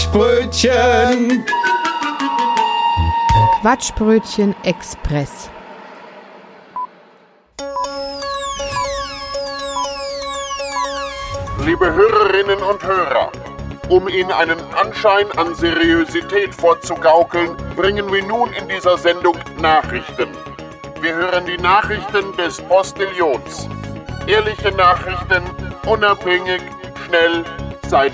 Quatschbrötchen. Quatschbrötchen Express. Liebe Hörerinnen und Hörer, um Ihnen einen Anschein an Seriosität vorzugaukeln, bringen wir nun in dieser Sendung Nachrichten. Wir hören die Nachrichten des Postillons. Ehrliche Nachrichten, unabhängig, schnell, seit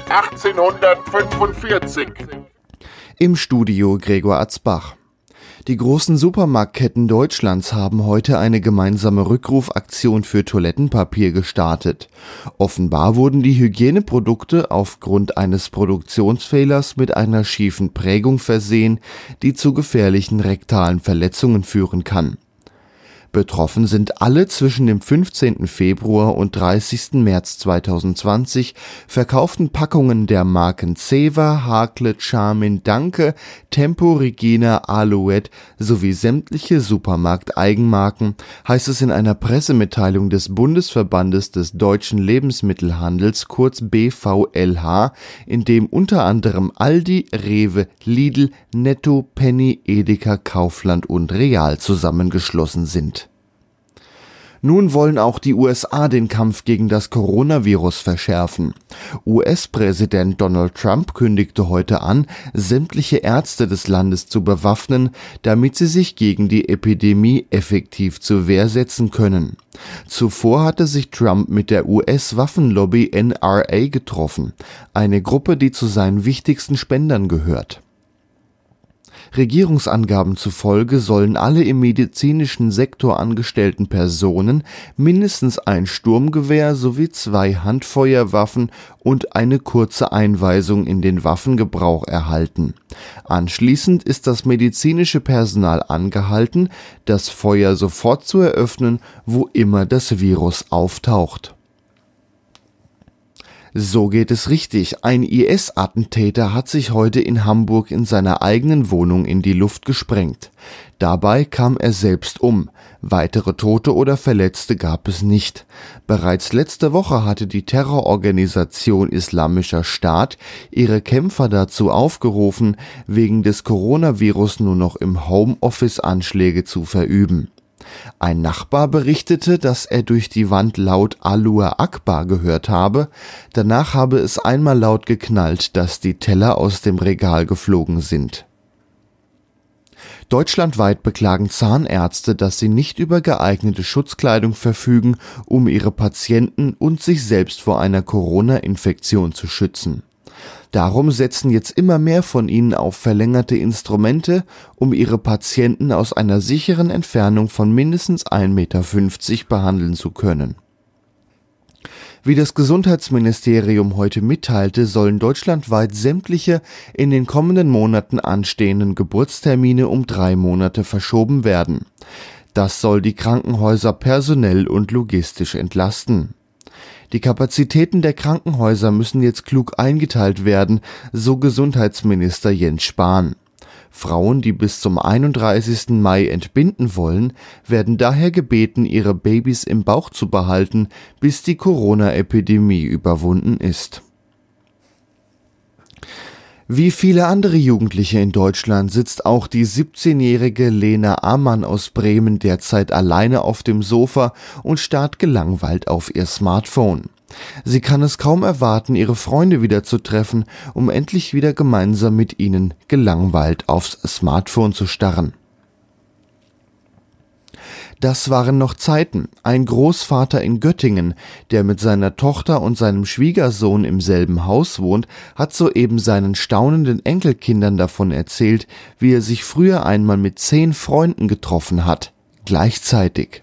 1845. Im Studio Gregor Atzbach. Die großen Supermarktketten Deutschlands haben heute eine gemeinsame Rückrufaktion für Toilettenpapier gestartet. Offenbar wurden die Hygieneprodukte aufgrund eines Produktionsfehlers mit einer schiefen Prägung versehen, die zu gefährlichen rektalen Verletzungen führen kann. Betroffen sind alle zwischen dem 15. Februar und 30. März 2020 verkauften Packungen der Marken Zewa, Hakle, Charmin, Danke, Tempo, Regina, Alouette sowie sämtliche Supermarkteigenmarken, heißt es in einer Pressemitteilung des Bundesverbandes des deutschen Lebensmittelhandels, kurz BVLH, in dem unter anderem Aldi, Rewe, Lidl, Netto, Penny, Edeka, Kaufland und Real zusammengeschlossen sind. Nun wollen auch die USA den Kampf gegen das Coronavirus verschärfen. US-Präsident Donald Trump kündigte heute an, sämtliche Ärzte des Landes zu bewaffnen, damit sie sich gegen die Epidemie effektiv zur Wehr setzen können. Zuvor hatte sich Trump mit der US-Waffenlobby NRA getroffen, eine Gruppe, die zu seinen wichtigsten Spendern gehört. Regierungsangaben zufolge sollen alle im medizinischen Sektor angestellten Personen mindestens ein Sturmgewehr sowie 2 Handfeuerwaffen und eine kurze Einweisung in den Waffengebrauch erhalten. Anschließend ist das medizinische Personal angehalten, das Feuer sofort zu eröffnen, wo immer das Virus auftaucht. So geht es richtig. Ein IS-Attentäter hat sich heute in Hamburg in seiner eigenen Wohnung in die Luft gesprengt. Dabei kam er selbst um. Weitere Tote oder Verletzte gab es nicht. Bereits letzte Woche hatte die Terrororganisation Islamischer Staat ihre Kämpfer dazu aufgerufen, wegen des Coronavirus nur noch im Homeoffice Anschläge zu verüben. Ein Nachbar berichtete, dass er durch die Wand laut Allahu Akbar gehört habe. Danach habe es einmal laut geknallt, dass die Teller aus dem Regal geflogen sind. Deutschlandweit beklagen Zahnärzte, dass sie nicht über geeignete Schutzkleidung verfügen, um ihre Patienten und sich selbst vor einer Corona-Infektion zu schützen. Darum setzen jetzt immer mehr von ihnen auf verlängerte Instrumente, um ihre Patienten aus einer sicheren Entfernung von mindestens 1,50 Meter behandeln zu können. Wie das Gesundheitsministerium heute mitteilte, sollen deutschlandweit sämtliche in den kommenden Monaten anstehenden Geburtstermine um 3 Monate verschoben werden. Das soll die Krankenhäuser personell und logistisch entlasten. Die Kapazitäten der Krankenhäuser müssen jetzt klug eingeteilt werden, so Gesundheitsminister Jens Spahn. Frauen, die bis zum 31. Mai entbinden wollen, werden daher gebeten, ihre Babys im Bauch zu behalten, bis die Corona-Epidemie überwunden ist. Wie viele andere Jugendliche in Deutschland sitzt auch die 17-jährige Lena Amann aus Bremen derzeit alleine auf dem Sofa und starrt gelangweilt auf ihr Smartphone. Sie kann es kaum erwarten, ihre Freunde wieder zu treffen, um endlich wieder gemeinsam mit ihnen gelangweilt aufs Smartphone zu starren. Das waren noch Zeiten. Ein Großvater in Göttingen, der mit seiner Tochter und seinem Schwiegersohn im selben Haus wohnt, hat soeben seinen staunenden Enkelkindern davon erzählt, wie er sich früher einmal mit 10 Freunden getroffen hat. Gleichzeitig.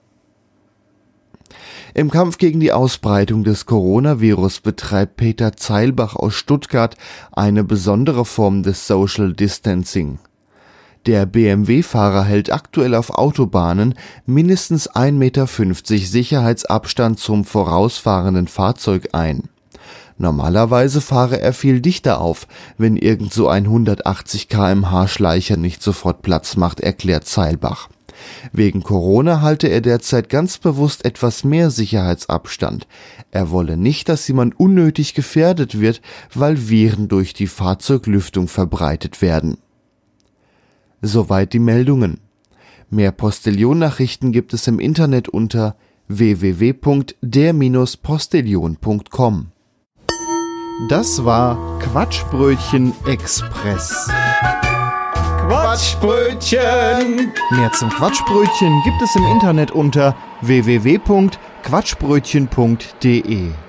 Im Kampf gegen die Ausbreitung des Coronavirus betreibt Peter Zeilbach aus Stuttgart eine besondere Form des Social Distancing. Der BMW-Fahrer hält aktuell auf Autobahnen mindestens 1,50 Meter Sicherheitsabstand zum vorausfahrenden Fahrzeug ein. Normalerweise fahre er viel dichter auf, wenn irgend so ein 180 km/h Schleicher nicht sofort Platz macht, erklärt Zeilbach. Wegen Corona halte er derzeit ganz bewusst etwas mehr Sicherheitsabstand. Er wolle nicht, dass jemand unnötig gefährdet wird, weil Viren durch die Fahrzeuglüftung verbreitet werden. Soweit die Meldungen. Mehr Postillon-Nachrichten gibt es im Internet unter www.der-postillon.com. Das war Quatschbrötchen Express. Quatschbrötchen! Mehr zum Quatschbrötchen gibt es im Internet unter www.quatschbrötchen.de.